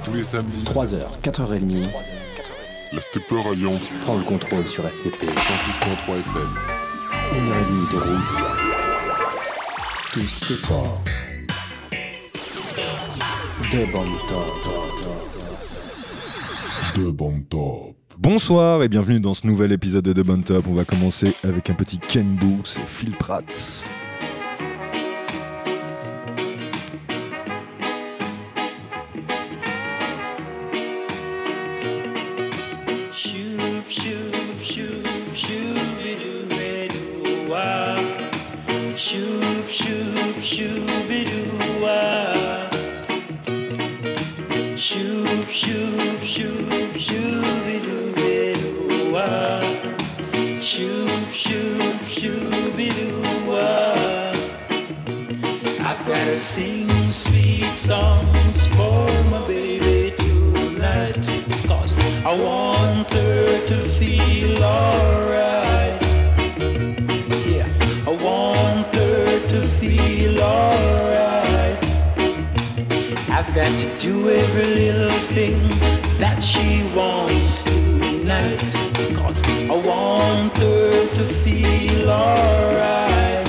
Tous les samedis, 3h, 4h30, la Stepper Alliance prend le contrôle sur FPP. 106.3 FM. 1h30 de roots. Tout stepper. De bon top. De bon top. Bonsoir et bienvenue dans ce nouvel épisode de Bon Top. On va commencer avec un petit Ken Books et Phil Pratt. Sing sweet songs for my baby tonight, 'cause I want her to feel alright. Yeah, I want her to feel alright. I've got to do every little thing that she wants tonight, 'cause I want her to feel alright.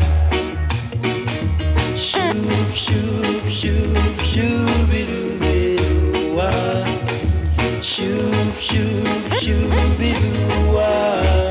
Shoop, shoop, shooby-doo-be-doo-wah. Shoop, shoop, shooby-doo-wah.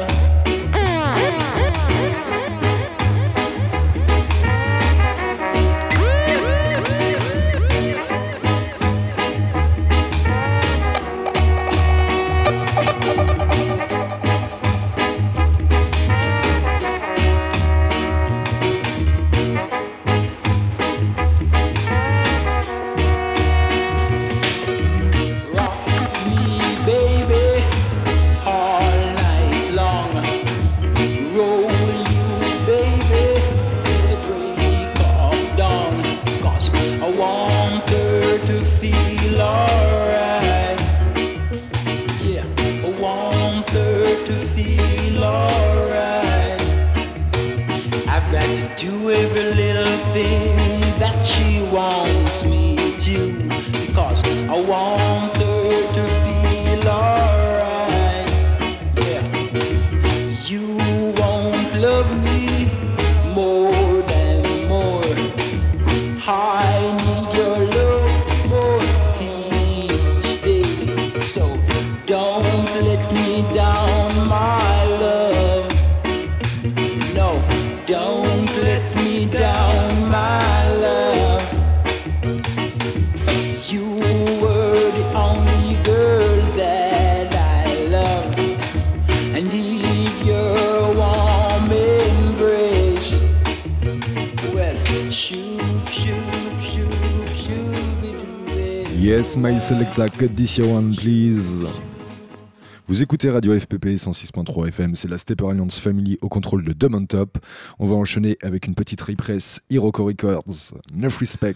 Yes, my selecta, cut this your one, please. Vous écoutez Radio FPP 106.3 FM, c'est la Stepper Alliance Family au contrôle de Dumb on Top. On va enchaîner avec une petite represse Hiroko Records, Enough Respect.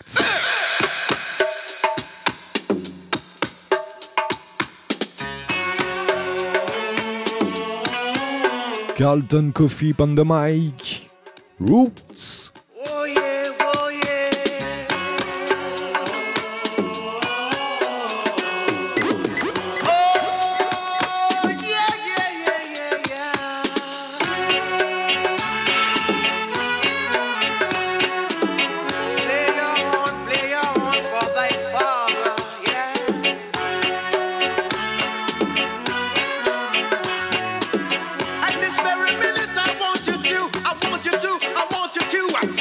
Carlton Coffee on the mic. Roots. I want you to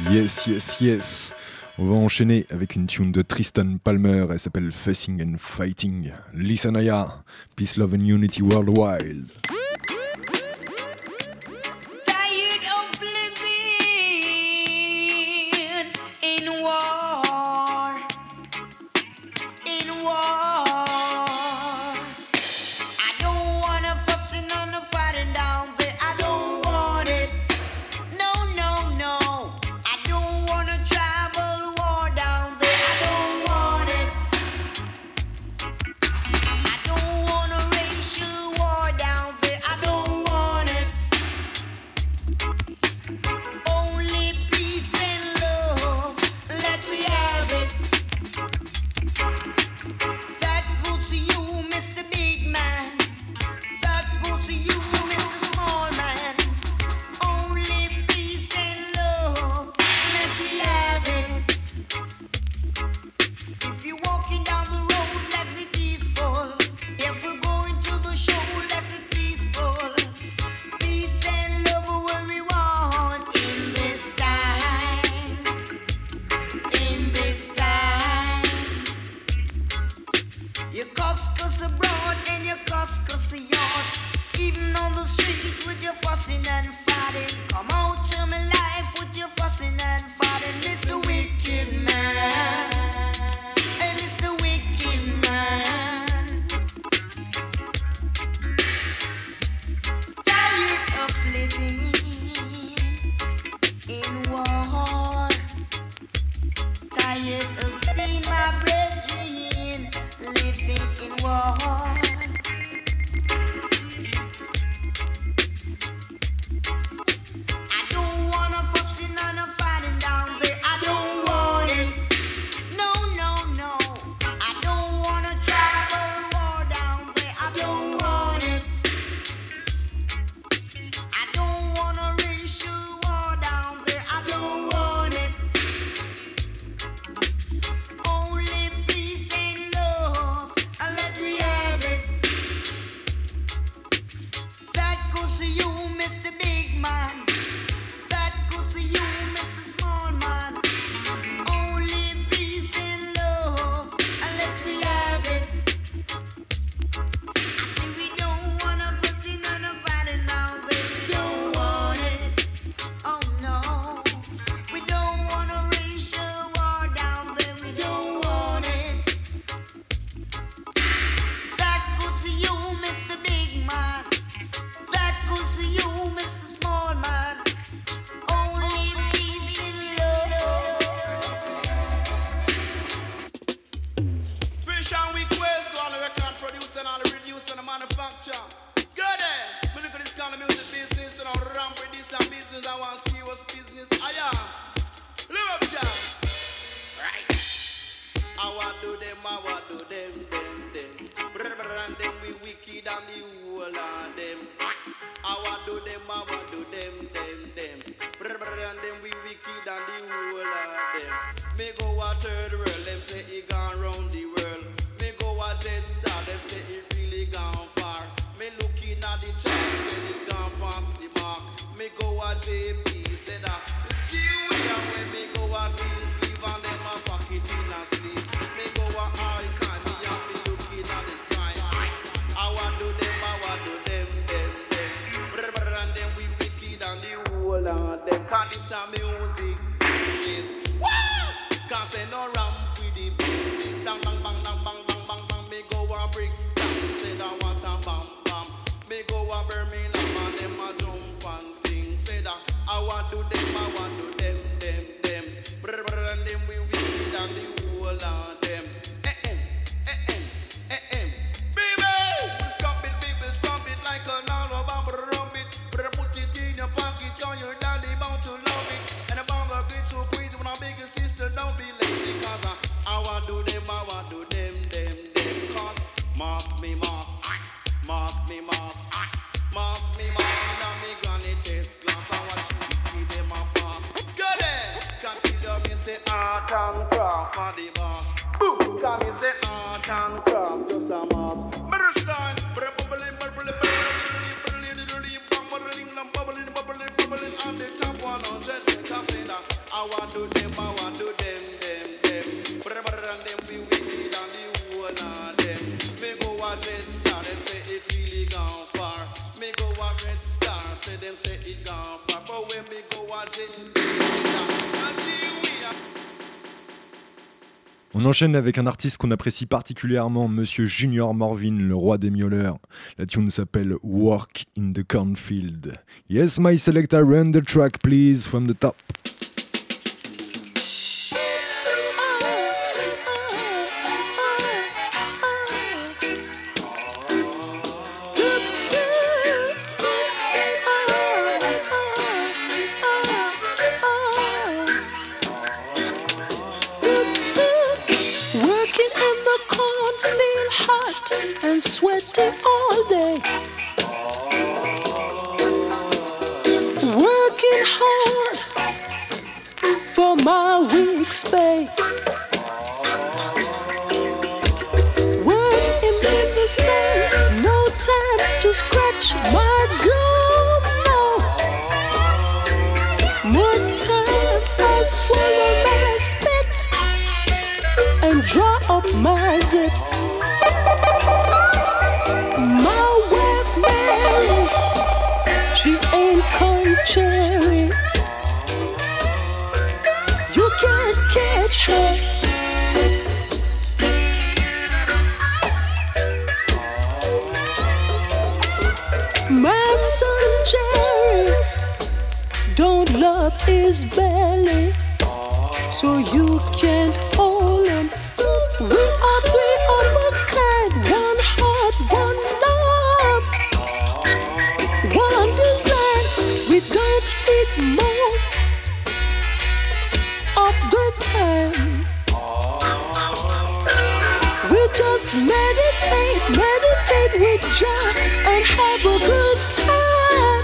Yes, yes, yes. On va enchaîner avec une tune de Tristan Palmer. Elle s'appelle Facing and Fighting. Listen Aya, Peace, Love and Unity Worldwide. Tired of living in war, in war. I don't wanna fussing on the fighting down there. I don't want it. No, no, no. I don't wanna travel war down there. I don't want it. I don't want a racial war down there. I don't want it. Only peace and love. Let me have it. That goes to you, Mr. Big Man. That goes to you, Mr. Small Man. Only peace and love. Let me have it. If you're walking down the road, let's be peaceful. If we're going to the show, let's be peaceful. Peace and love are what we want in this time. In this time. You cuss abroad and you cuss yard. Even on the street with your fussing and fighting. Come out to my life with your fussing and fighting. Mr. Wicked Man. Hey, Mr. Wicked Man. Tired of living in war. Tired of seeing my brethren living in war. I don't wanna fussing and a fighting down there. I don't want it. No, no, no. I don't wanna travel war down there. I don't want it. I don't want a racial war down there. I don't want it. Only peace and love. Let me have it. That goes to you, Mr. Big Man. That goes to you, Mr. Small Man. Only peace and love. Let me have it. I see we don't wanna fussing and a fighting down there. We don't want it. Oh no. We don't want a racial war down there. We don't want it. That goes to you, Mr. Big Man. That goes to you, Mr. Small Man. Only peace and love. Fish and request to all the record producer and all the producer and the manufacturer. Good day. Me look at this kind of music business and I'm ramp with this and business. I want serious business. I am. Live up, John. Right. I want do them, them. Brother and them, we wicked and the whole of them. I want do them, them. Brother and them, we wicked and the whole of them. Me go a third world, them say he gone round the world. Me go a jet star, them say he really gone far. Me looking at the chart, say he gone past the mark. Me go a JP, say that chill and when me go a green sleeve and them a pocket in a sleeve. Me go a icon, me have me looking at the sky. I want do them, them. Brother and them, we wicked and the whole of them. Cause this a music business. Woo! Can't say no ramp with the business. Bang, bang, bang, bang, bang, bang, bang, bang. Me go a Brixton, say that what a bam, bam. Me go a Birmingham and them a jump and sing. Say that I want do them. Brother and them, we wicked and the whole of them. Baby, scrub it like a narrow bumper rub it. Put it in your pocket, your daddy bound to love it. And the bomb will get so crazy when our biggest sister don't be lazy. Cause I want do them. Cause mask me. Now me granny test class. I watch you with them a pass. Good day. Consider me say art and craft for the boss. Boom. Cause me say art and craft just a mass. Better style. Bubbling on the top 100. I want On enchaîne avec un artiste qu'on apprécie particulièrement, Monsieur Junior Morvin, le roi des miauleurs. La tune s'appelle Work in the Cornfield. Yes, my selector, run the track please from the top. Sweaty all day, working hard for my week's pay, working in the sun, no time to scratch my gum, no, more time I swallow my spit and draw up my zip. Cherry, you can't catch her. My son Jerry don't love his belly, so you can't hold him. We are three of a kind, one heart, one love, one design. We don't eat most of the time. We just meditate with Jah and have a good time.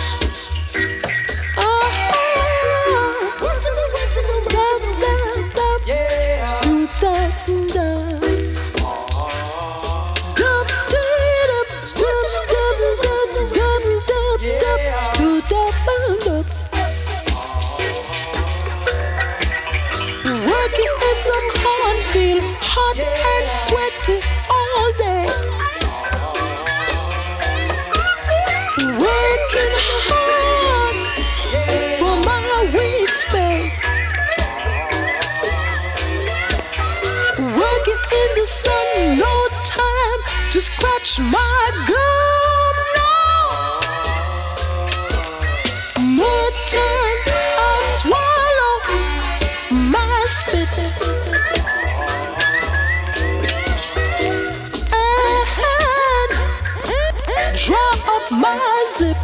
My gum, no. More time I swallow my spit and draw up my zip.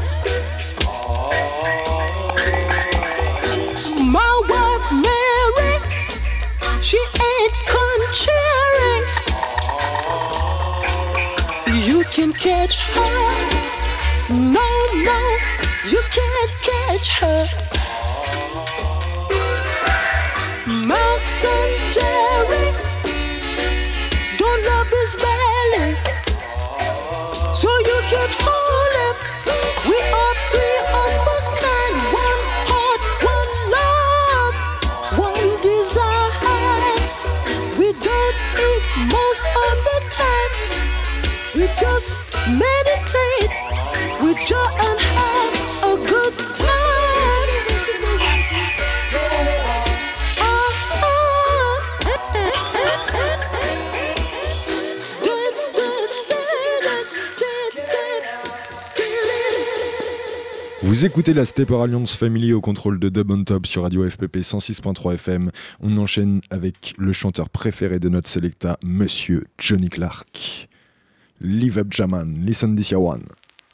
My wife Mary, she ain't contrary. You can catch her, no, you can't catch her. My son Jerry don't love his belly, so you can't hold him. We are three of a kind, one heart, one love, one design. We don't eat most of the time. We just meditate with Jah and have a good time. Vous écoutez la Stepper Alliance Family au contrôle de Dub on Top sur Radio FPP 106.3 FM. On enchaîne avec le chanteur préféré de notre selecta, Monsieur Johnny Clark. Live up Jaman, listen this year one.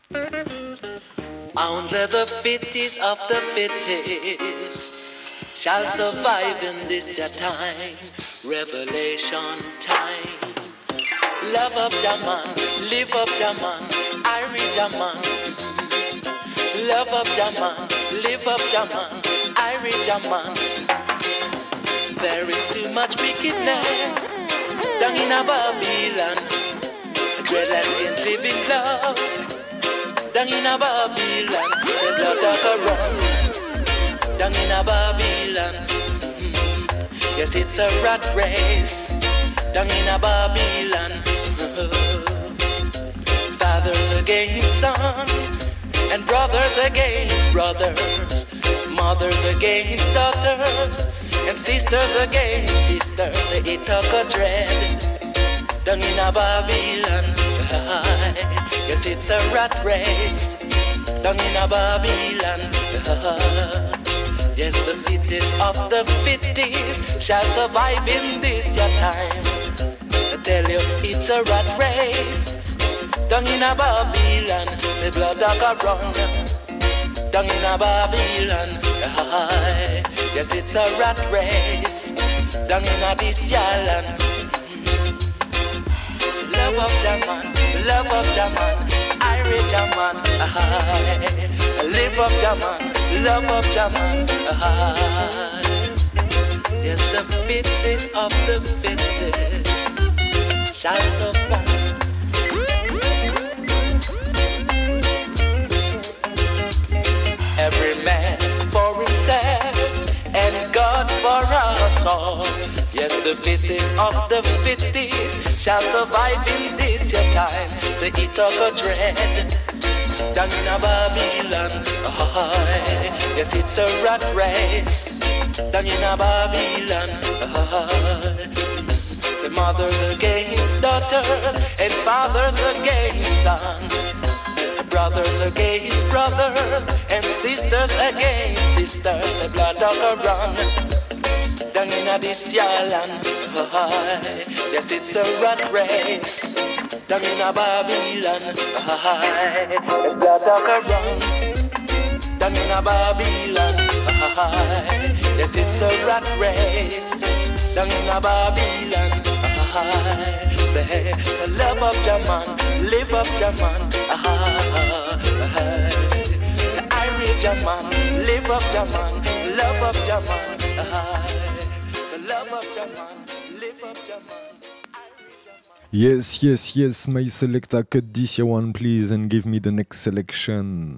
Only the fittest of the fittest shall survive in this your time, revelation time. Love up Jaman, live up Jaman, Irish Jaman. Love up Jaman, live up Jaman, Irish Jaman. There is too much wickedness down in a Babylon. Dreadlocks can't live in love. Down in a Babylon, say blood of a run. Down in a Babylon, yes it's a rat race. Down in a Babylon, fathers against son, and brothers against brothers, mothers against against daughters, and sisters against sisters. Say it took a dread down in a Babylon. Yes, it's a rat race down in a Babylon. Yes, the fittest of the fittest shall survive in this your time. I tell you, it's a rat race down in a Babylon. Say blood dog a run down in a Babylon. Yes, it's a rat race down in a this your land. Love of Jaman, love of Jaman, Irish Jaman, live of Jaman, love of Jaman. Yes, the fittest of the fittest shall survive. Every man for himself and God for us all. Yes, the fittest of the fittest shall survive in this your time. Say it up a dread down in a Babylon. Yes, it's a rat race down in a Babylon. Say mothers against daughters and fathers against sons, brothers against brothers and sisters against sisters. Say blood dog a run down in a this your land. Yes, it's a rat race down in a Babylon. Yes, blood dog a run down in a Babylon. Yes, it's a rat race down in a Babylon. Say love of Jaman, live of Jaman. Say Irish Jaman, live of Jaman, love of Jaman. Say love of Jaman, live of Jaman. Yes, yes, yes, my selector, cut this one please and give me the next selection.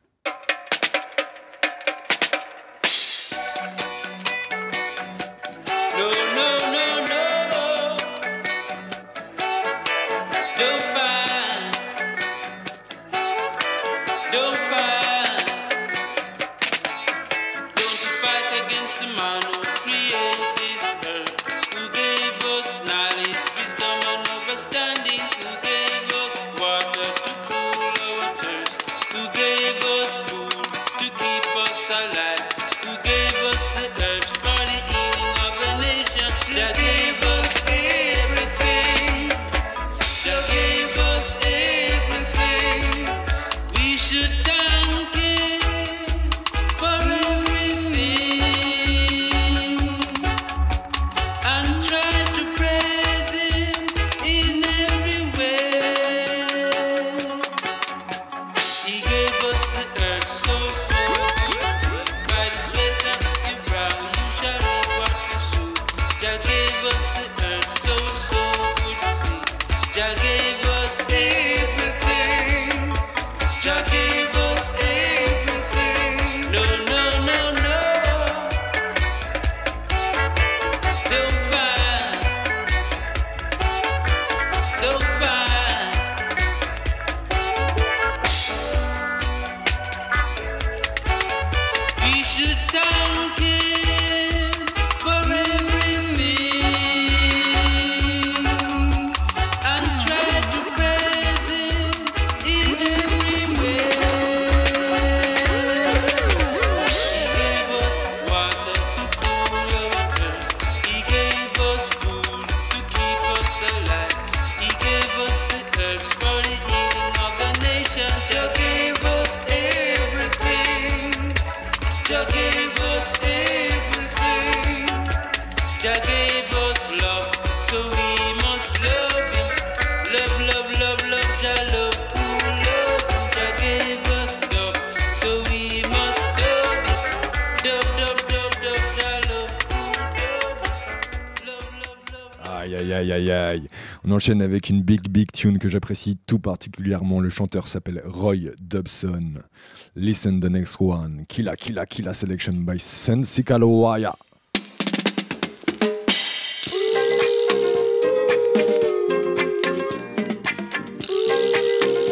Aïe aïe aïe. On enchaîne avec une big tune que j'apprécie tout particulièrement. Le chanteur s'appelle Roy Dobson. Listen the next one. Killa selection by Sensi Kalawaya.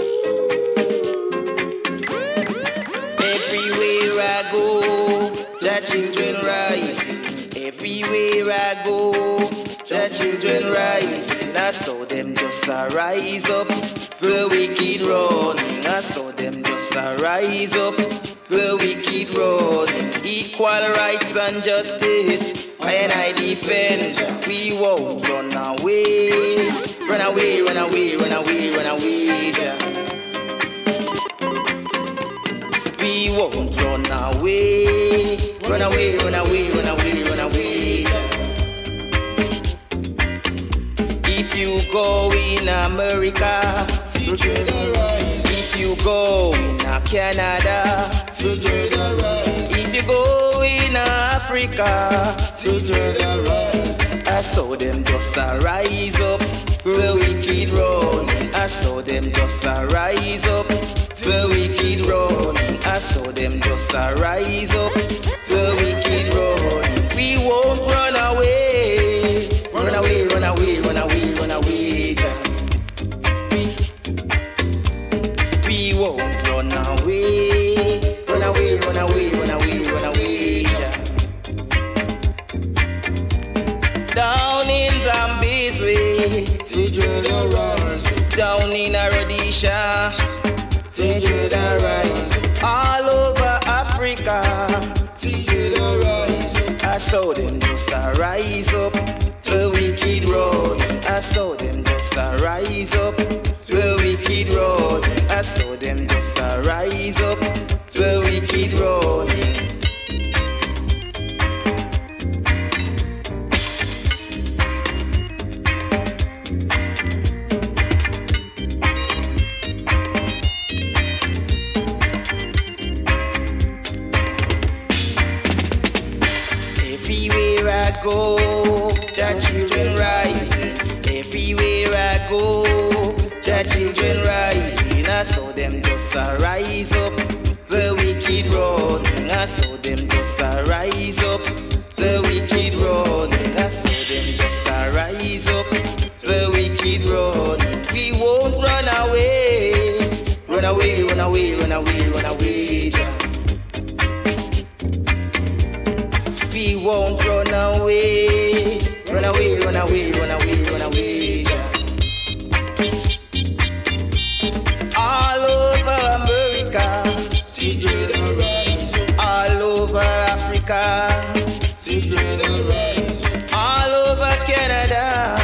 Everywhere I go, the children rising. Everywhere I go, the children rising. I saw them just rise up, the wicked running. I saw them just rise up, the wicked running. Equal rights and justice, and I defend. We won't run away, run away, run away, run away, run away. We won't run away, run away, run away, run away, run away. If you go in America, if you go in Canada, if you go in Africa, I saw them just rise up, the wicked run. I saw them just rise up, the wicked run. I saw them just rise up, the wicked run. We won't run away, run away, run away, run away, run away. We won't run away, run away, run away, run away, run away. Down in Zambia's way, down in Rhodesia, all over Africa, I saw them just rise up, the wicked road. I saw them just rise up, the wicked road. I saw them just rise up, the wicked road. Everywhere I go, the children rising. Everywhere I go, the children rising. I saw them just rise up, the wicked running. I saw them just rise up, the wicked running. I saw them just rise up, the wicked running. We won't run away, run away, run away, run away, run away. We won't run away, run away, run away, run away, run away. All over America, all over Africa, all over Canada,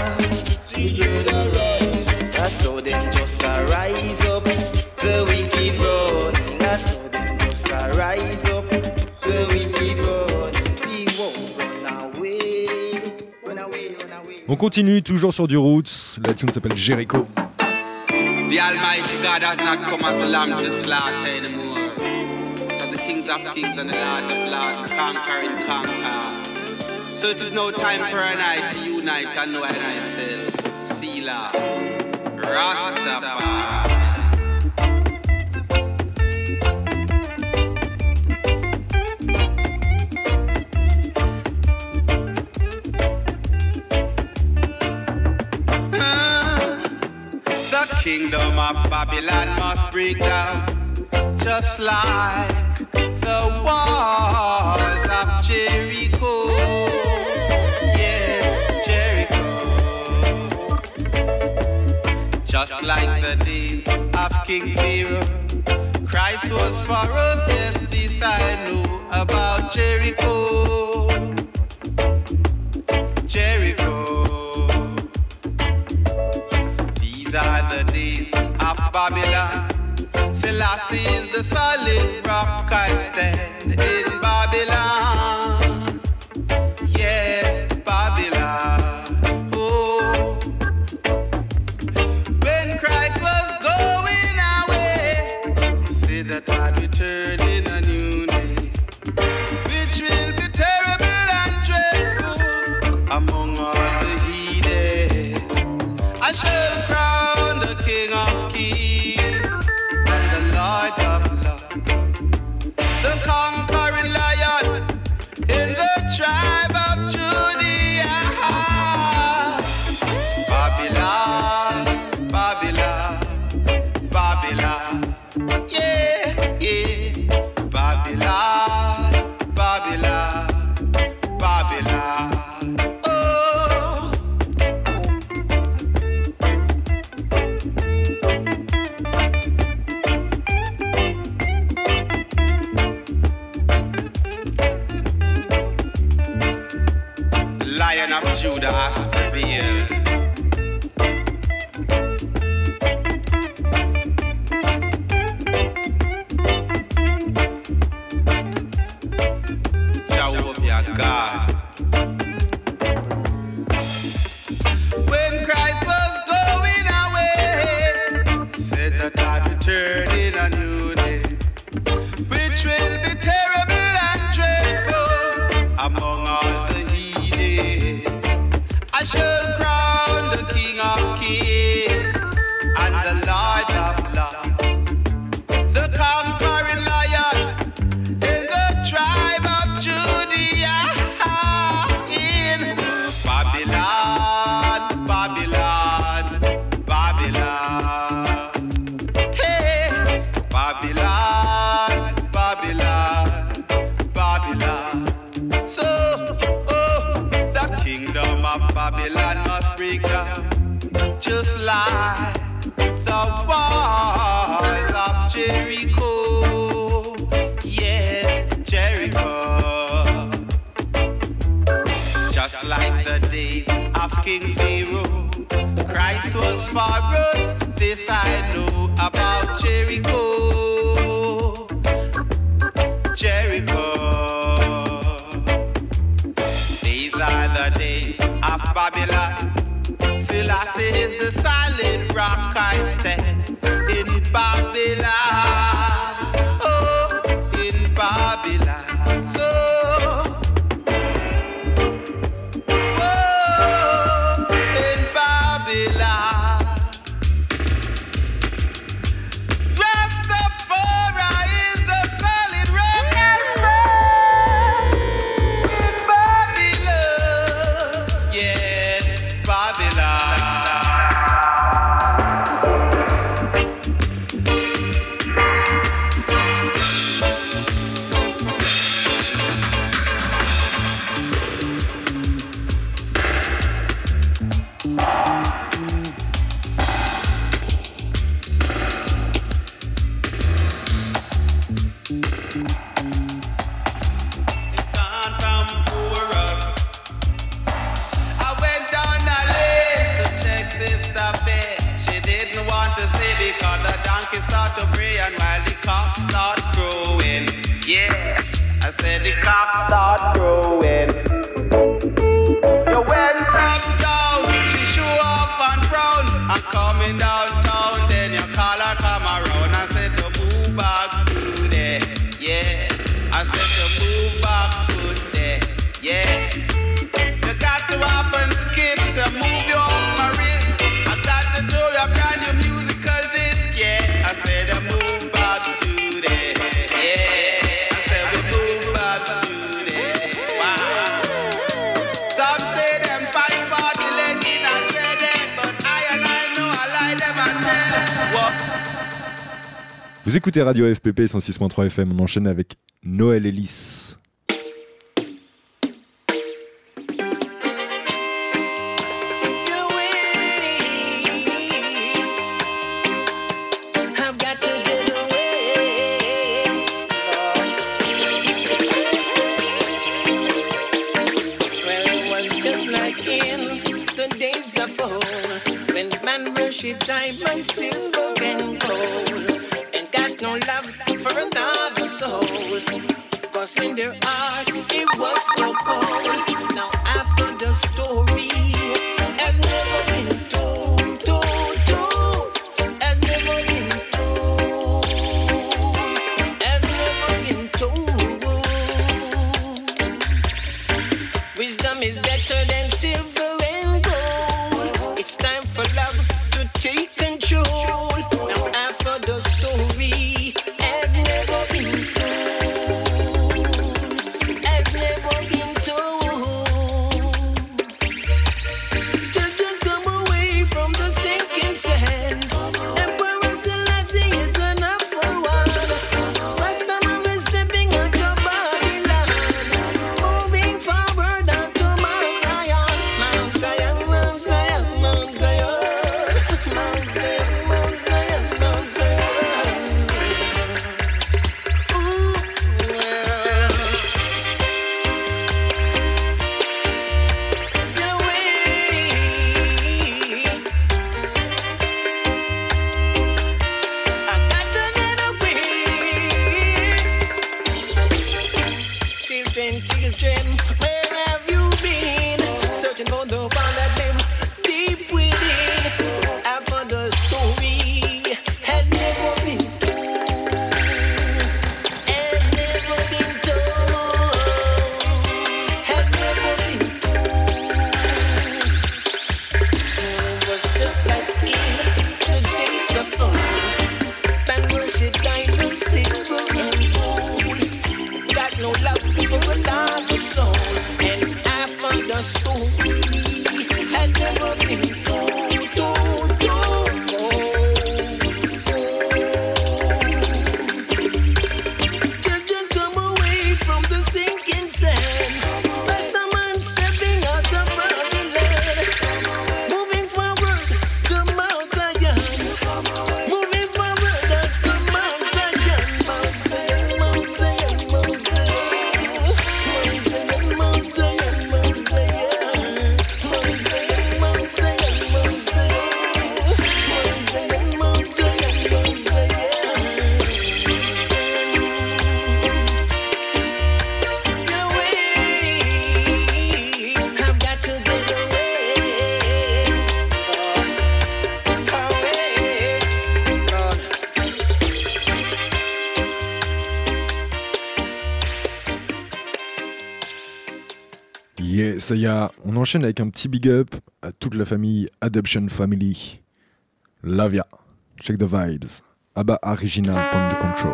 I saw them just rise up, the wicked road. I saw them just rise up, the wicked road. We won't run away, run away, run away. On continue toujours sur du Roots. La tune s'appelle Jericho. The Almighty God has not come as the lamb to the slaughter anymore. But the kings of kings and the lords of lords conquering conquer. So it is no time for an eye to unite and know and thyself. Selah, Rastafari. The kingdom of Babylon must break down, just like the walls of Jericho. Yeah, Jericho. Just like the days of King Pharaoh, Christ was for us. Yes, this I know about Jericho. Jericho. These are the days of Babylon. Selassie is the solid rock I stand in Babylon. Yes, Babylon. Oh, when Christ was going away, he said that I'd return in a new name. Judah has prevailed. Jehovah God. When Christ was going away, said that I'd return in a new day, which will be terrible and dreadful among all the heathen. I shall crown the King of Kings and the Lord of Lords, the conquering Lion in the tribe of Judah. In Babylon, Babylon, Babylon. Hey, Babylon, Babylon, Babylon. So, the kingdom of Babylon must break down, just like the walls of Jericho. Yes, Jericho. Just like the days of King Pharaoh, Christ was for us. This I know about Jericho. Jericho. These are the days of Babylon. Selassie is the solid rock I stand in Babylon. Oh, in Babylon. So, oh, in Babylon. Rastafari is the solid rock I stand in Babylon. Yes, Babylon. Gone from Porus. I went down a lane to check Sister Faye. She didn't want to see because the donkey start to bray and while the cock start crowing. Yeah, I said the cock start crowing. You went up down, she show off and frown. I'm coming downtown, then you call her come around. I said to move back to there. Yeah, I said to move back to there. Yeah. You got to hop and skip to move you off my wrist. I got to show you a brand new musical disc. Yeah, I said I move back to there. Yeah, I said we move back to there. Wow. Some say them fight for the leg in a treaded, but I know I like them and tell. What? Vous écoutez Radio FPP 106.3 FM, on enchaîne avec Noël Ellis. I've got to get away. Well, it was just like in the days of old, when man worshipped diamond, silver, and gold, and got no love for another soul. 'Cause in their heart it was so cold. Now after the story has never been told, has never been told, has never been told. Wisdom is better than silver and gold. It's time for love to take control. Now after the story has never been told, has never been told. innocent children, where have you been? Searching for the one that lives deep within. After the story has never been told, has never been told, has never been told. It was just like in the days of old, man worship diamond, silver and gold. Got no love for a lot of soul, and after the story has never been told, told, told, Children come away from the sinking sand, Pastor man stepping out of Babylon, moving forward to Mount Zion, moving forward to Mount Zion, Mount Zion, Mount Zion, Mount Zion, Mount Zion, Mount Zion, Mount Zion, Mount Zion, Mount Zion, Mount Zion, Mount Zion, Mount Zion, Mount Zion. Get away, I've got to get away, Yeah, ça y est, on enchaîne avec un petit big up à toute la famille Adoption Family. Lavia, check the vibes. Abba Original, Point de Control.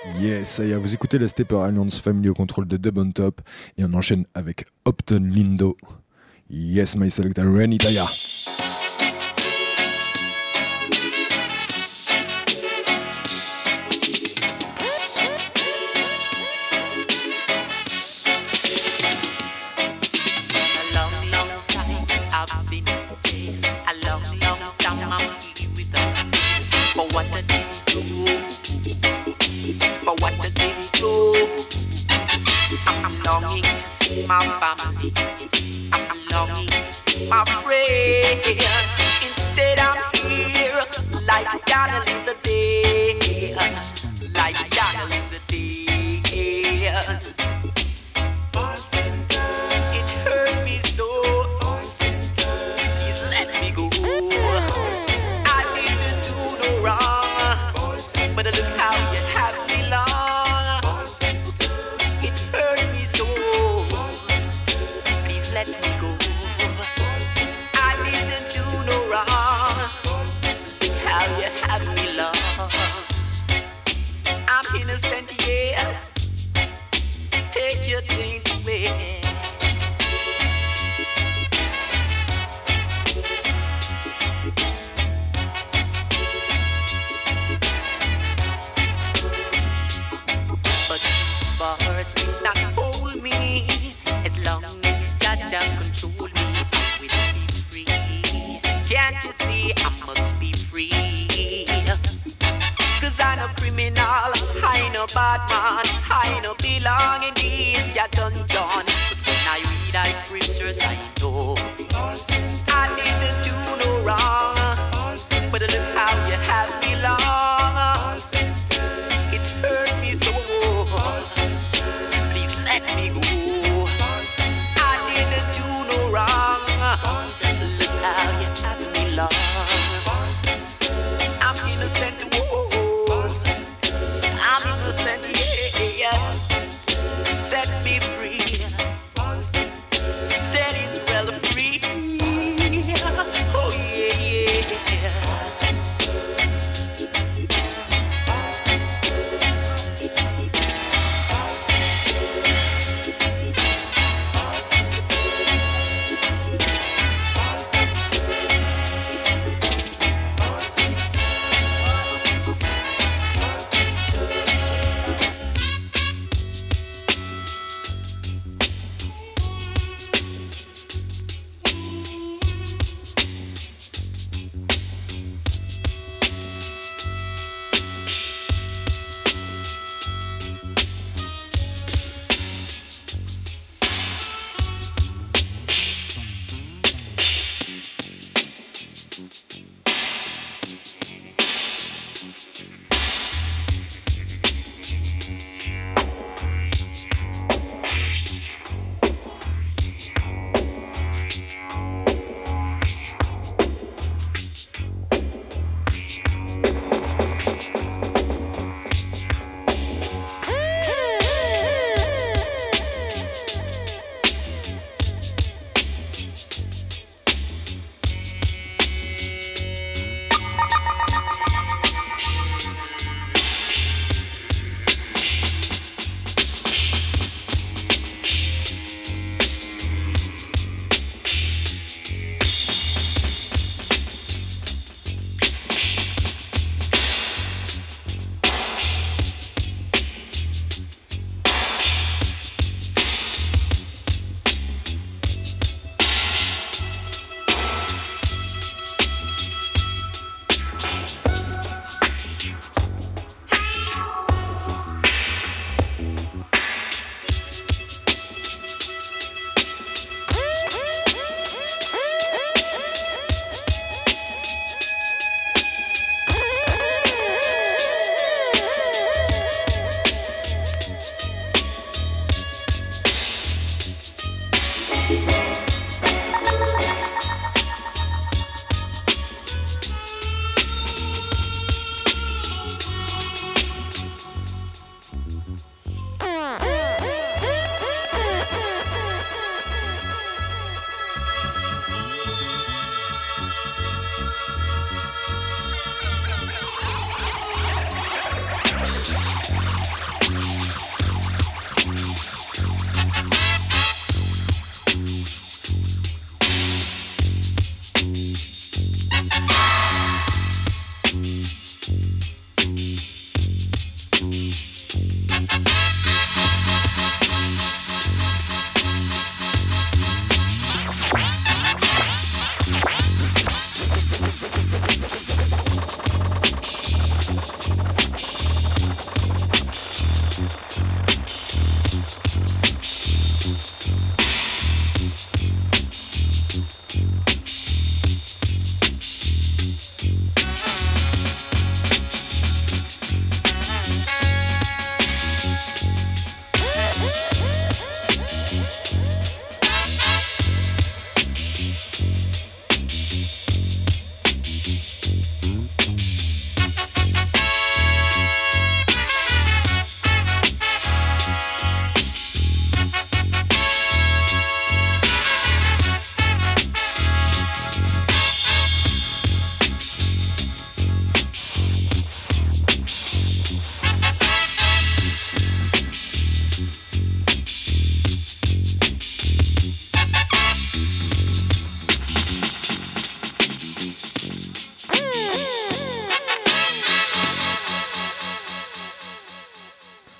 Yes, ça y est, vous écoutez la Stepper Alliance Family au contrôle de Dub on Top et on enchaîne avec Upton Lindo. Yes, my selector Renitaya. My family, I'm longing to see my friends. Instead, I'm here like Daniel in the day, like Daniel in the day. It hurt me so. Please let me go. I didn't do no wrong, but look how you have me long. It hurt me so. Let me go. I didn't do no wrong. How you have me long. I'm innocent, yes. Take your things away. But bars did not hold me as long as just control me, I will be free. Can't you see I must be free? Cause I'm a criminal, I no bad man, I no belong in this ya dungeon. When I read I scriptures I know I didn't do no wrong, but look how you have me long. It hurt me so. Please let me go. Wrong. Look how you have me long. I'm innocent, whoa. I'm innocent, yeah. Set me free. Set Israel free. Oh yeah.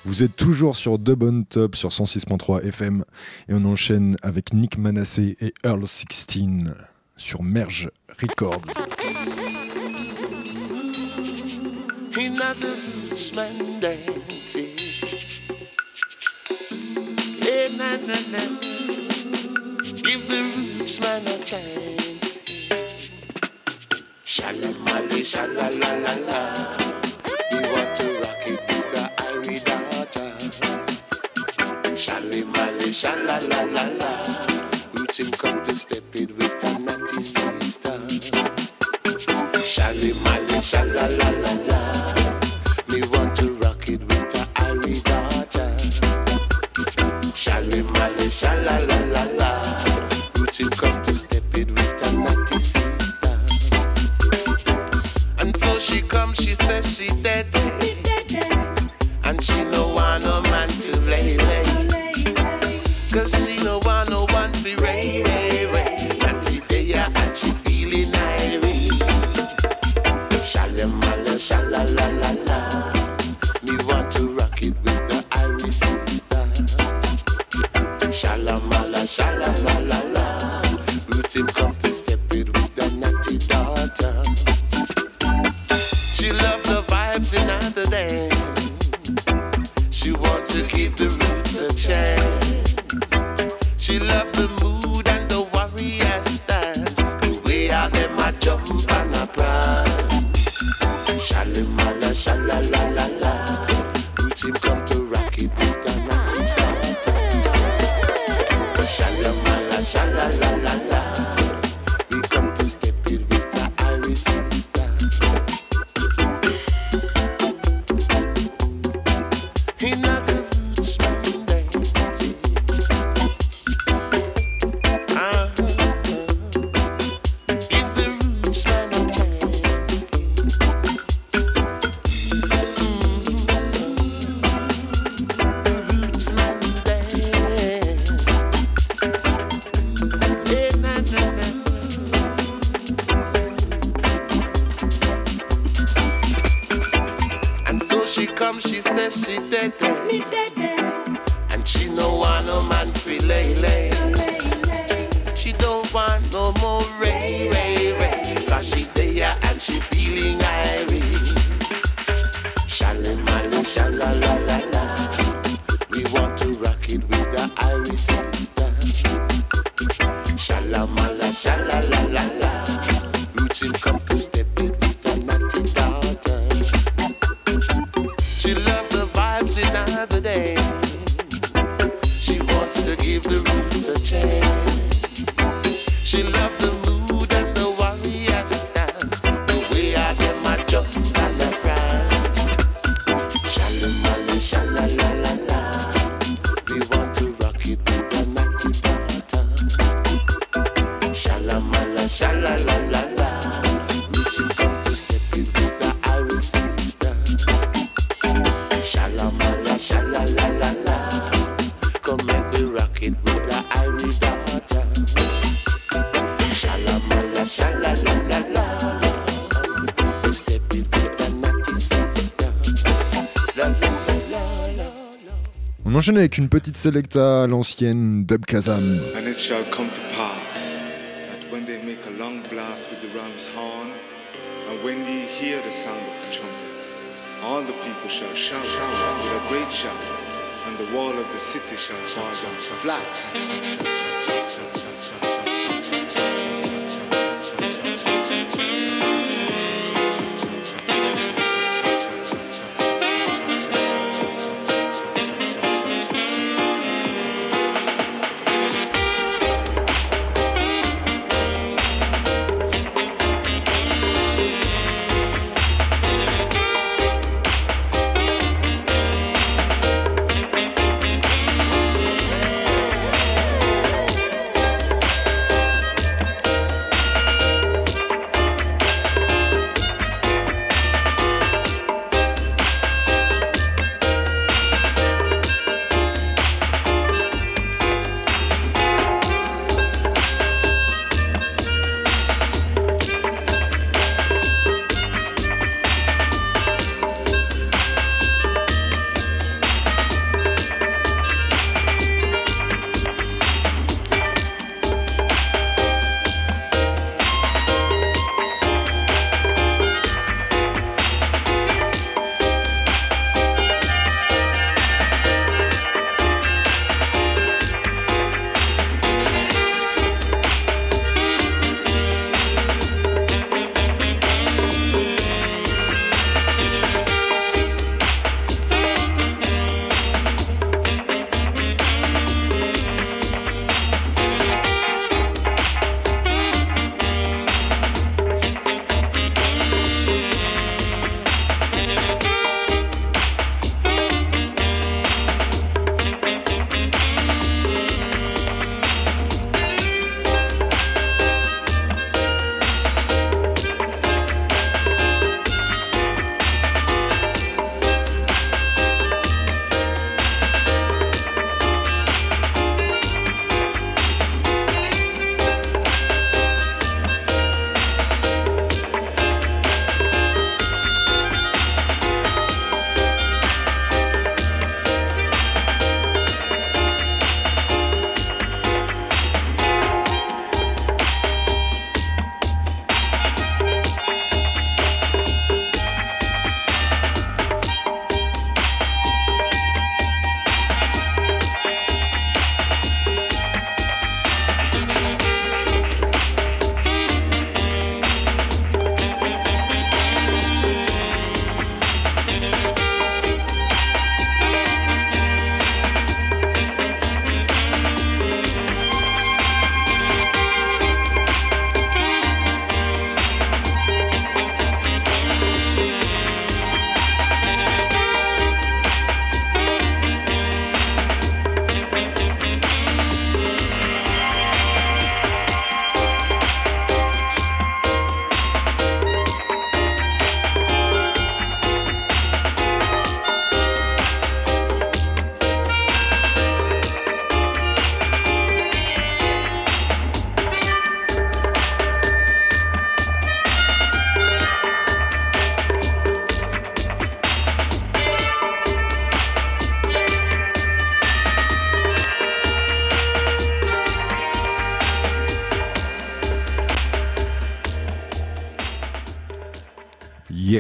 Vous êtes toujours sur Dub on Top sur 106.3 FM et on enchaîne avec Nick Manasseh et Earl 16 sur Merge Records. Another roots man dancing. Hey, na, na, na. Give the roots man a chance. Shalamali, shalalalala. We want to rock it with the Irie daughter. Shalimali, shalalalala. Roots him come to step it with a natty sister. Shalimali, shalalalala. Me want to rock it with the Irie daughter. Shalimali, shalalalala. Roots him come to step it with a natty sister. And so she come, she says she dead. And she no want no man to lay. Cause she no want no one to ray. Natty there and she feeling irate. Shalimali, shalalalala. Me want to rock it with the Irie sister. Shalamala, shalalalala. Roots him come to step it with the natty daughter. She love the vibes in the dance. She want to give the roots a chance. She love the mood and the warrior stance. The way how them a jump and a prance. Shalimala, shalalalala. Roots him come to rock it with the natty daughter. Shalamala, shalalalala. We come to step it with the Irie sister. Another roots man dancing. Give the roots man a chance. The roots man dance. Hey, na, na, na. And so she come, she says she dead. And she no want no man fi lay. She don't want no more ray. Cause she there and she feeling irate. Shalimali, shalalalala. We want to rock it with the Irie sister. Shalamala, shalalalala. Roots him come to step it with the natty daughter. She love the vibes in the day. She wants to give the roots a chance. She love the mood and the warrior stance. The way how them a jump and a prance. Shalimali, shalalalala. We want to rock it with the natty daughter. Shalamala, shalalalala. Roots him come to step it with the Irie sister. Shalamala, shalalalala. Come make we rock it with the Irie daughter. Shalamala, shalalalala. We step it with the natty sister. La la la la la. On enchaîne avec une petite selecta à l'ancienne Dub Kazam. And it shall come to pass that when they make a long blast with the ram's horn, and when ye hear the sound of the trumpet, all the people shall shout with a great shout, and the wall of the city shall fall down flat.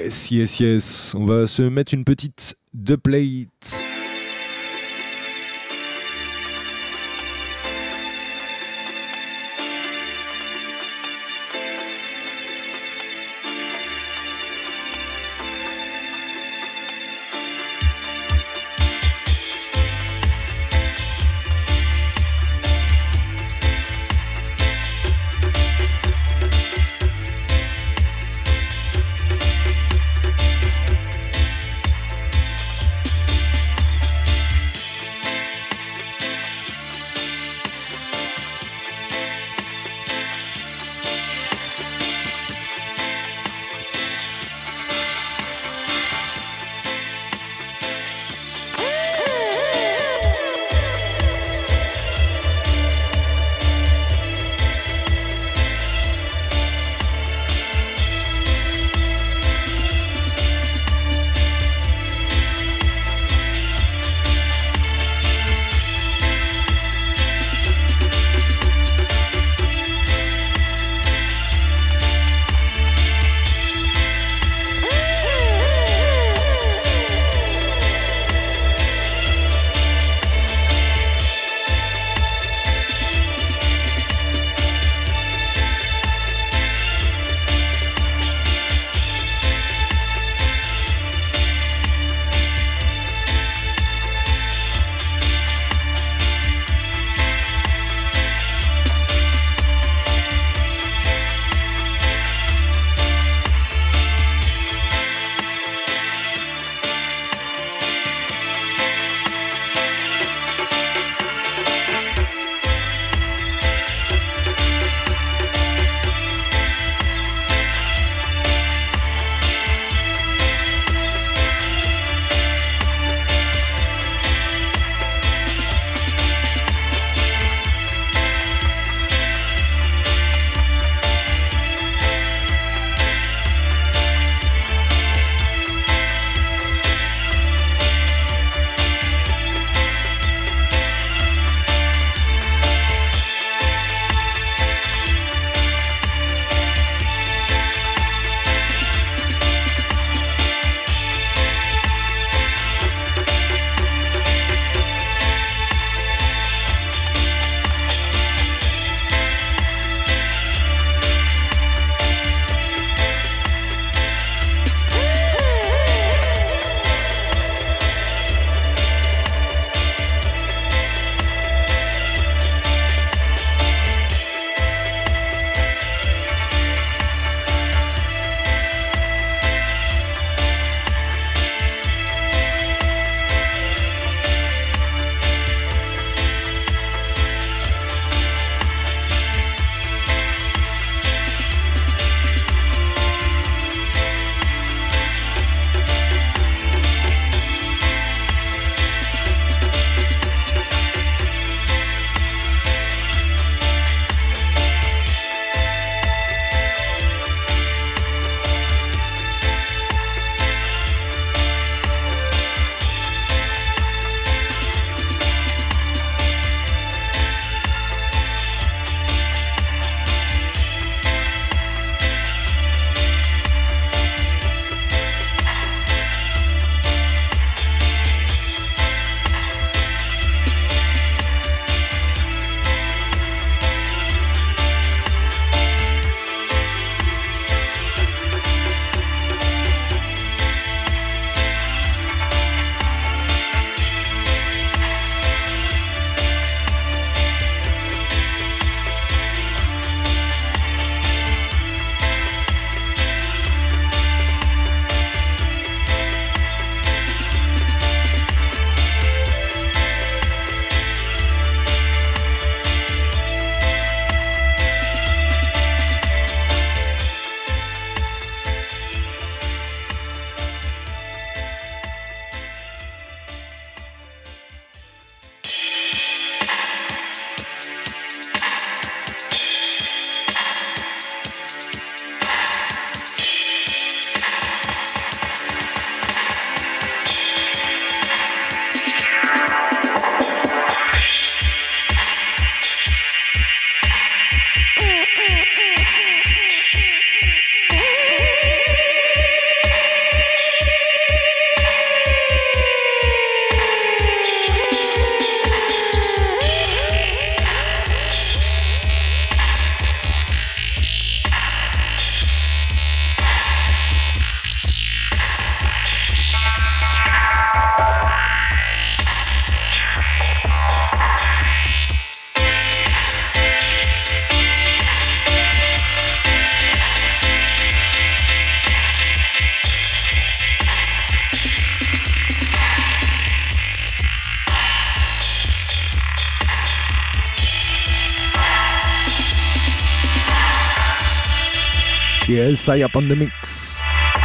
Yes, yes, yes. On va se mettre une petite deux plate. Yes, I up on the mix.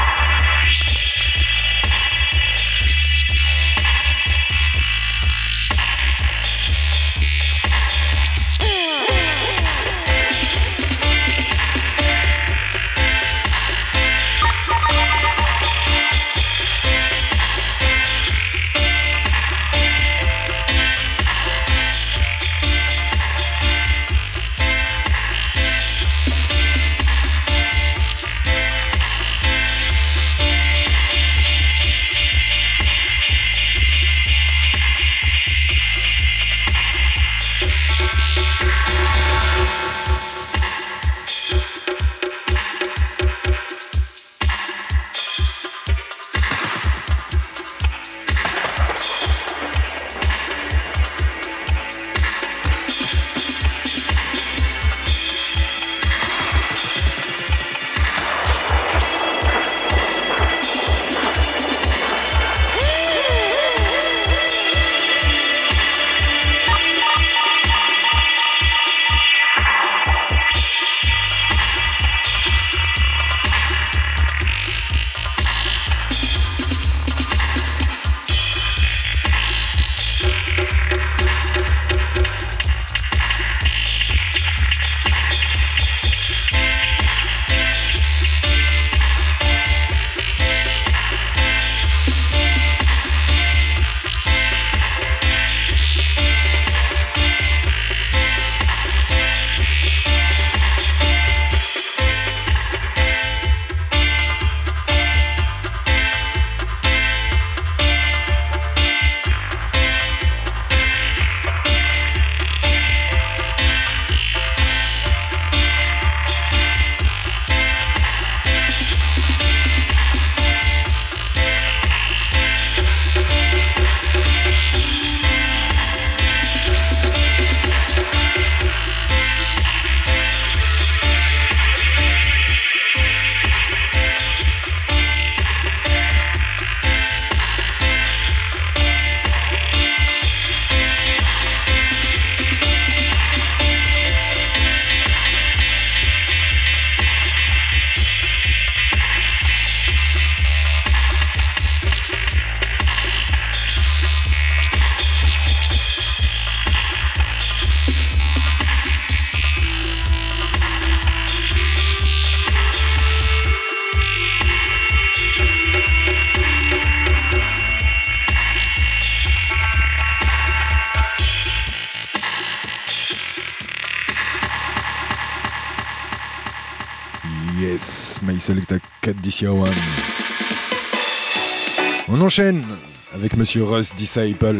Yes, My Selecta 4 DCA1. On enchaîne avec Monsieur Russ Disciple.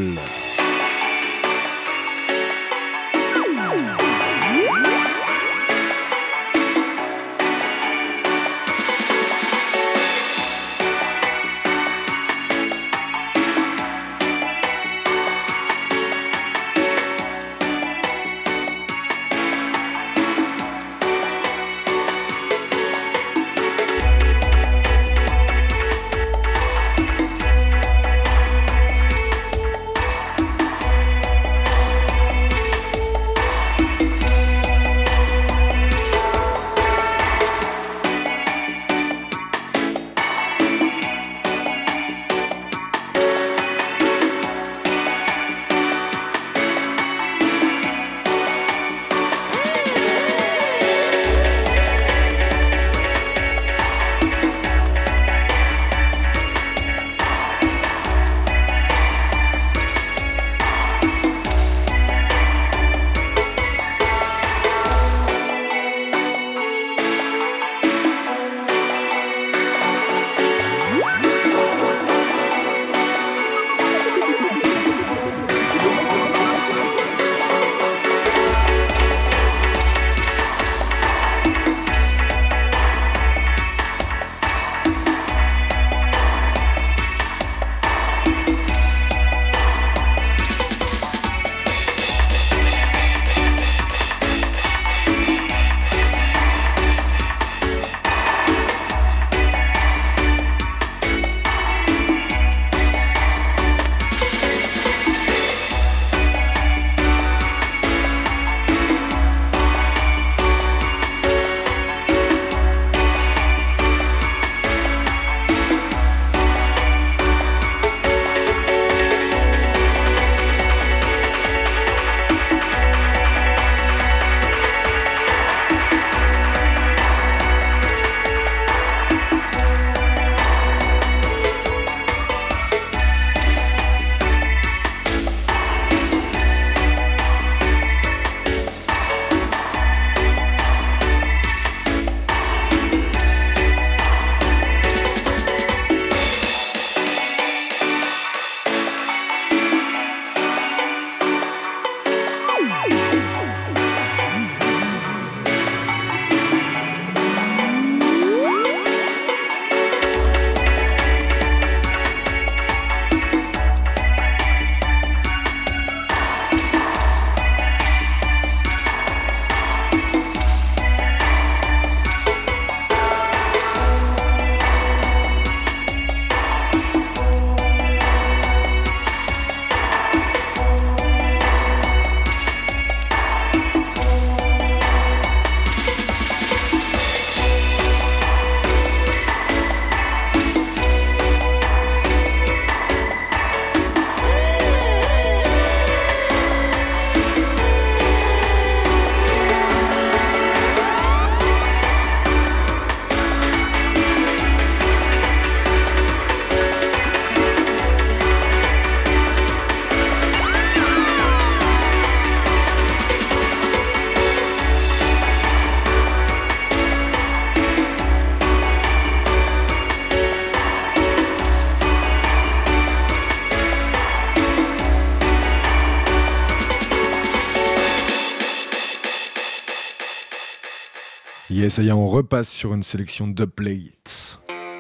Yes, ça y est, on repasse sur une sélection de plates.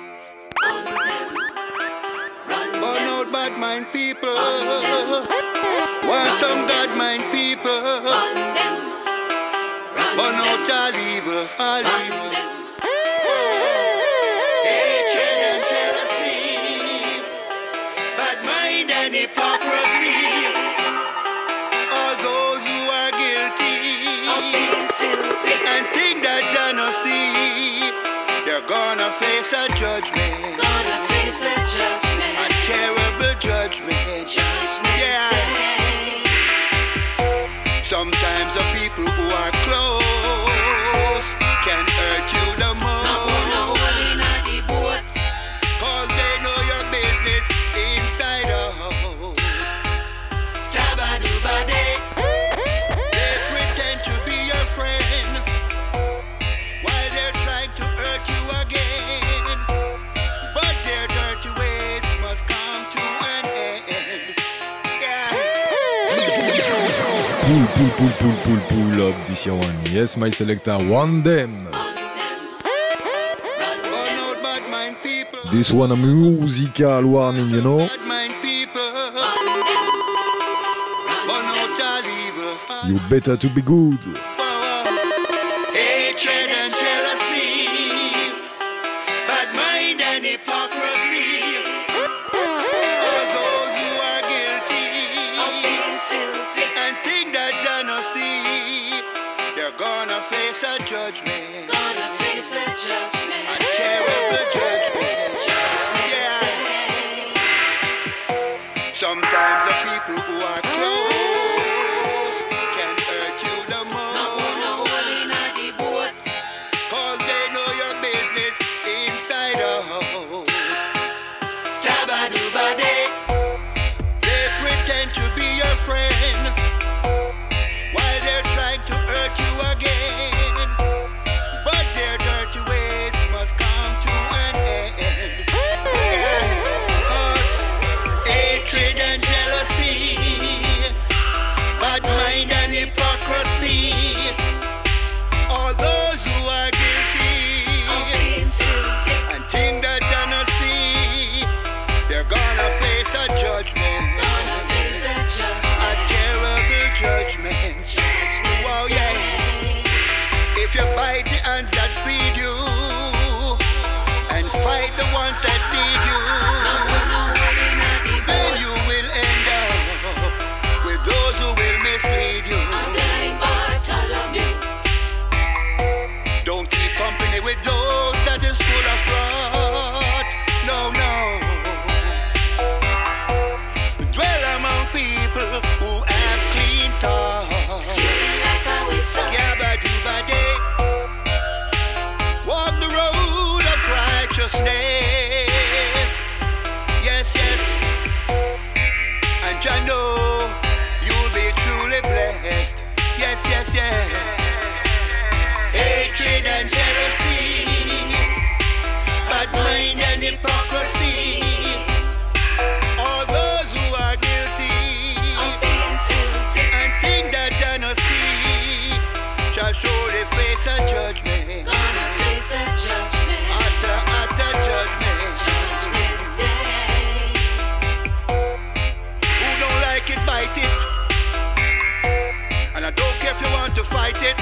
Burn out bad mind people. Want some bad mind people. Burn out all evil, all evil. Hatred and jealousy, bad mind and hypocrisy. All those who are guilty and think that they don't see, they're gonna face a judgment. Gonna face a judgment. A terrible judgment. Yeah. Sometimes the people who are close can hurt you the most. Cause they know your business inside out. Stabba-dooba-day. They pretend to be your friend while they're trying to hurt you again. But their dirty ways must come to an end. Yeah. Pull up this year one. Yes, my selector, one them. This one a musical warning, you know. You better to be good. Hatred and jealousy, bad mind and hypocrisy. All those who are guilty and think that they don't see, they're gonna face a judgment. Gonna face a judgment. A terrible judgment. Yeah. Sometimes the people who are close can hurt you the most. Cause they know your business inside out. Stabba-dooba-day. They pretend to be your friend while they're trying to hurt you again. But their dirty ways must come to an end. Cause hatred and jealousy, bad mind and hypocrisy, all those who are guilty and think that they don't see, they're gonna face a judgment. A terrible judgment. Wow, yeah. If you bite the hands that feed you and fight the ones that need you, then you will end up with those who will mislead you. Don't keep company with those that is full of fraud. No, no. Dwell among people who have clean thoughts. Yabba-dooba-day. Walk the road of righteousness. Yes, yes. And I know you'll be truly blessed. Yes, yes, yes. Hatred and jealousy, bad mind and hypocrisy, all those who are guilty and think that they don't see, shall surely face a judgment. After judgment. Who don't like it, bite it. And I don't care if you want to fight it.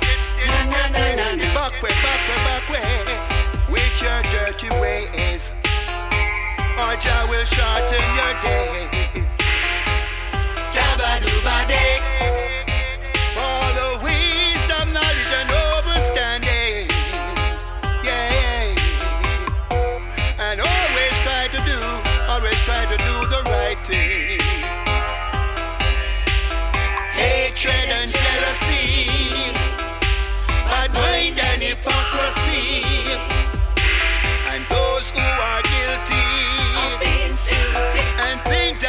Back way, with your dirty ways, or Jah will shorten your days. Stabba-dooba-day. For the wisdom, knowledge, and understanding. Yeah. And always try to do the right thing. Hatred and jealousy, bad mind and hypocrisy, and those who are guilty and think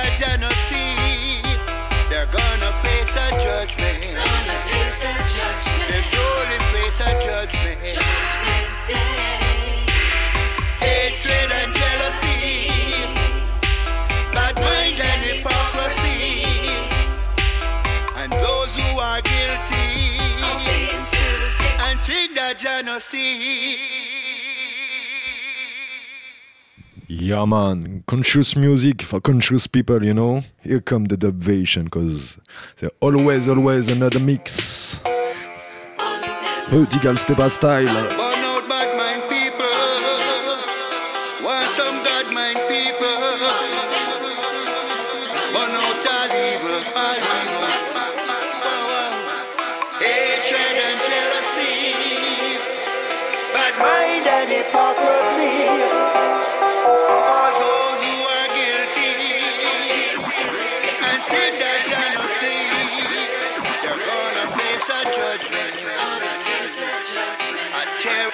jealousy. Yeah, man, conscious music for conscious people, you know. Here come the dubvation, cause there's always another mix. Vertical stepper style. Burn out bad mind people. Want some God mind people. Burn out all evil, all evil. Hatred and jealousy. Bad mind and hypocrisy. All those who are guilty and spread that jealousy, they're gonna face a judgment. A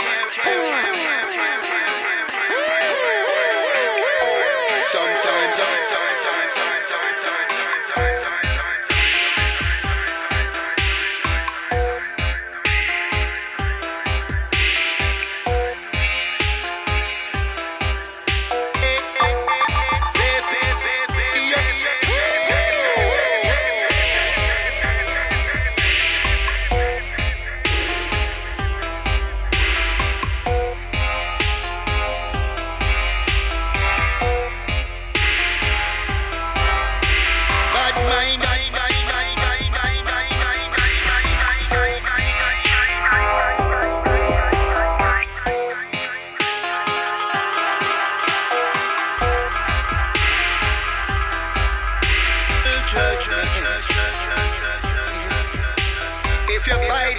if you bite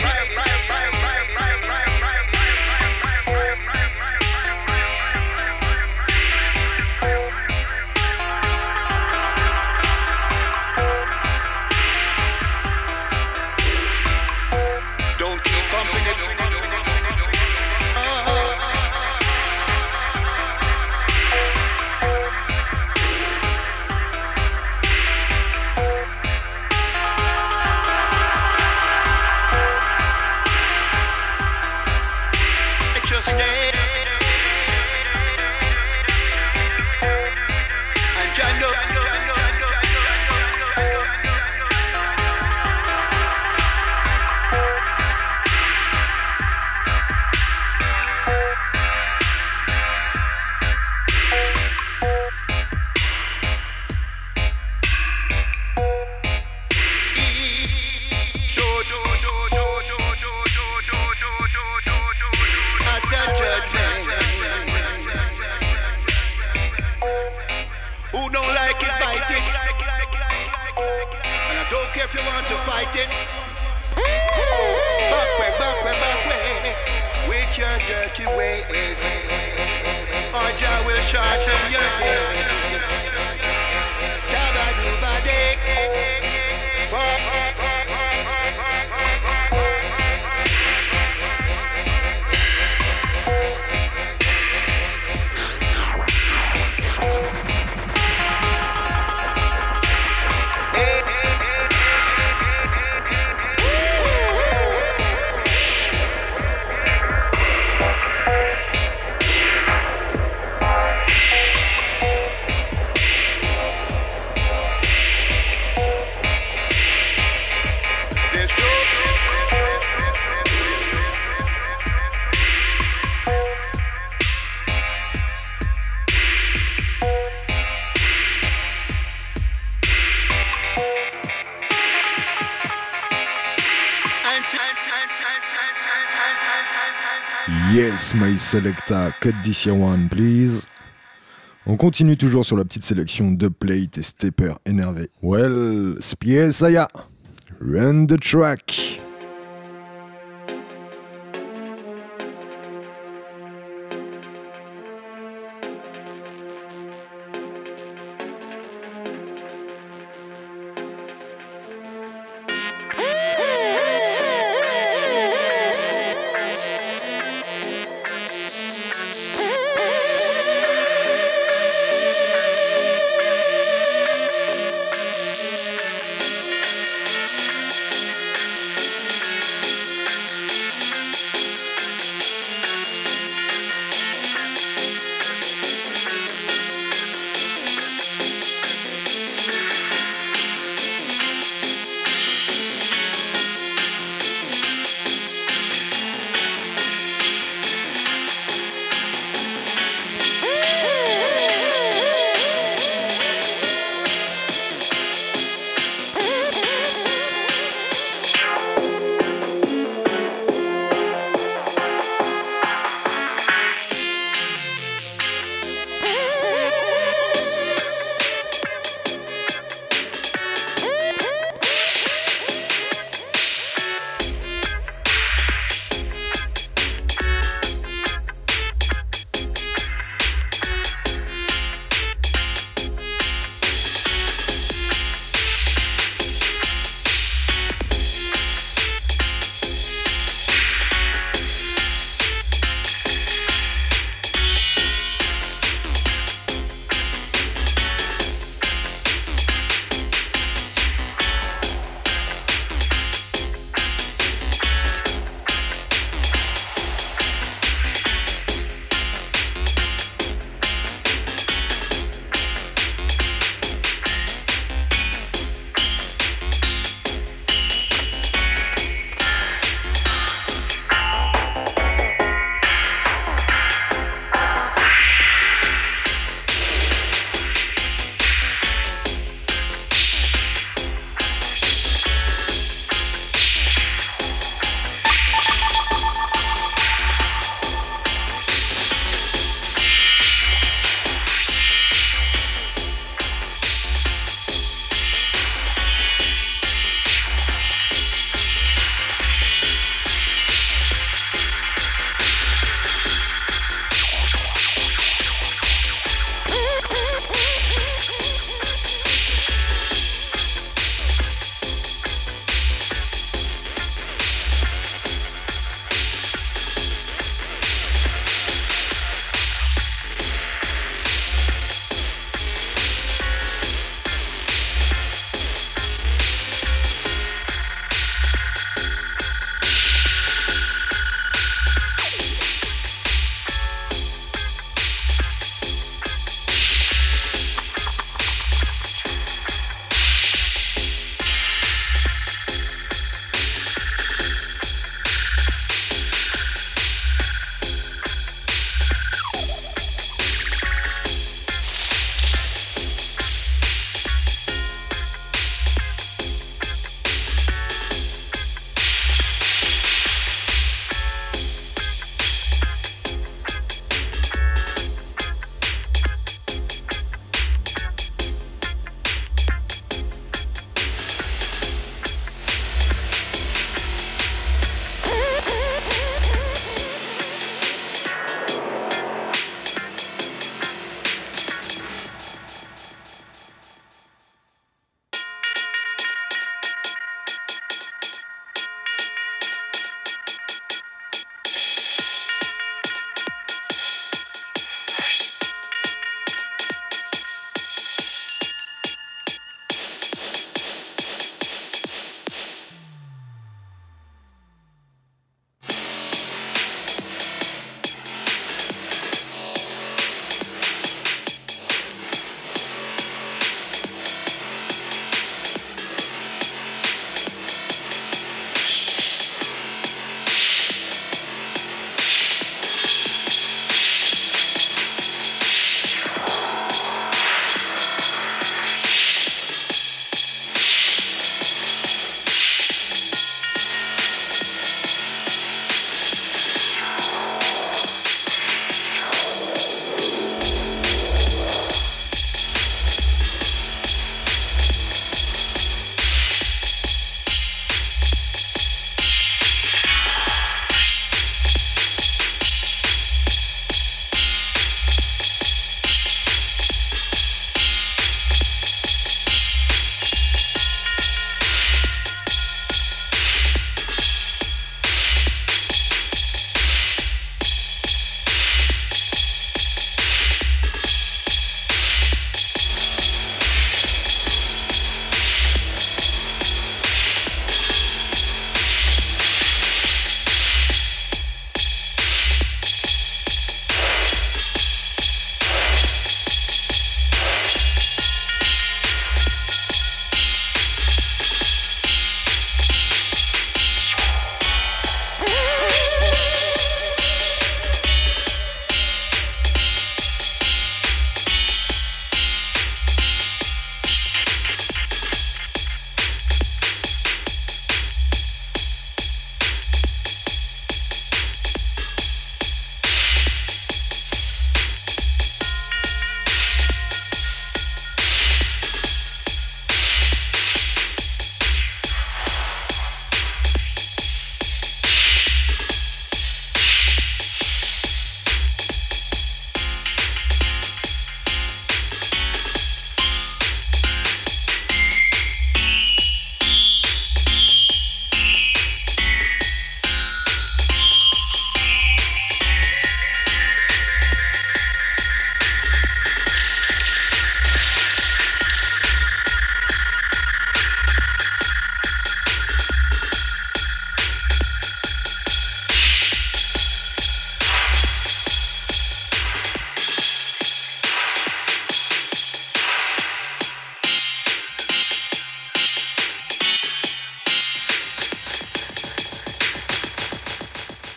don't keep company. Who don't like it, fight it. And I don't care if you want to fight it. Back way, with your dirty ways. Or Jah will shorten your days. Tabadoo-ba-day. Yes, my selecta, cut this year one, please. On continue toujours sur la petite sélection de plate et stepper énervé. Well, Spiesaya, run the track.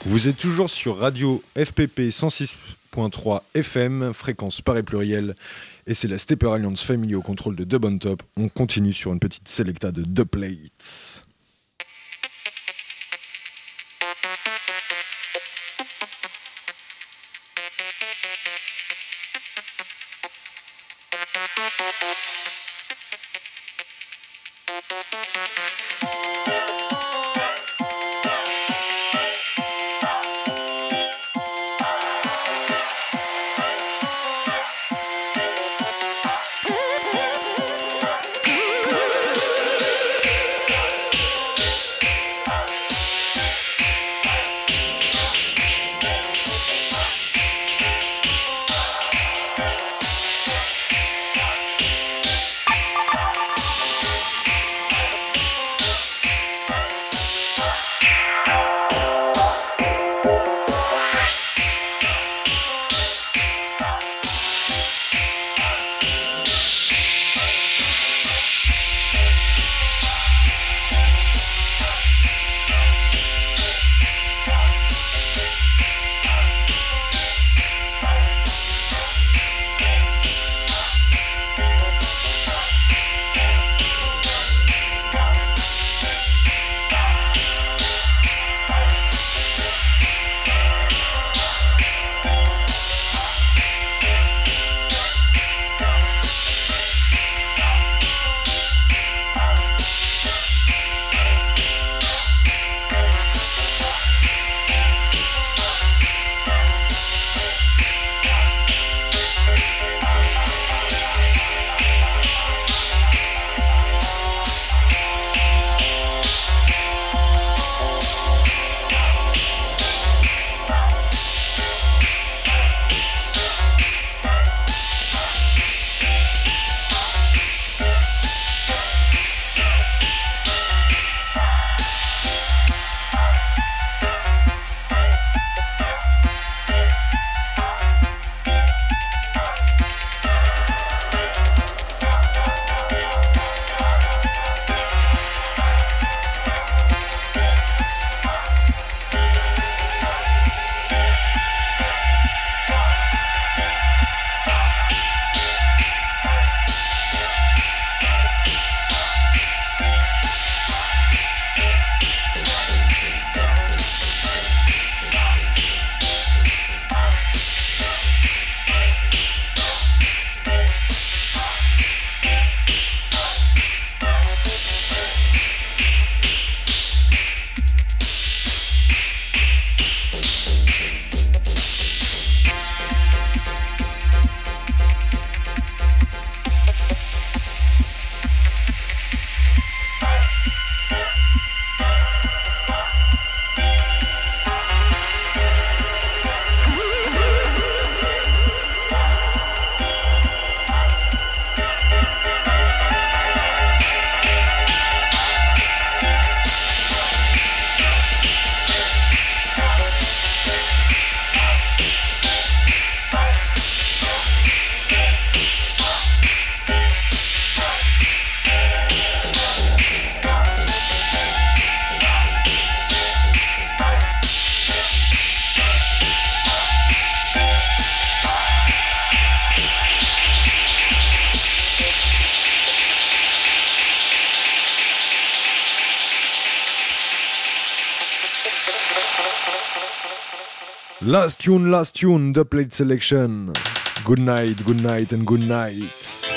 Vous êtes toujours sur Radio FPP 106.3 FM, fréquence par et pluriel, et c'est la Stepper Alliance Family au contrôle de Dub on Top. On continue sur une petite selecta de deux plates. Last tune, the plate selection. Good night and good night.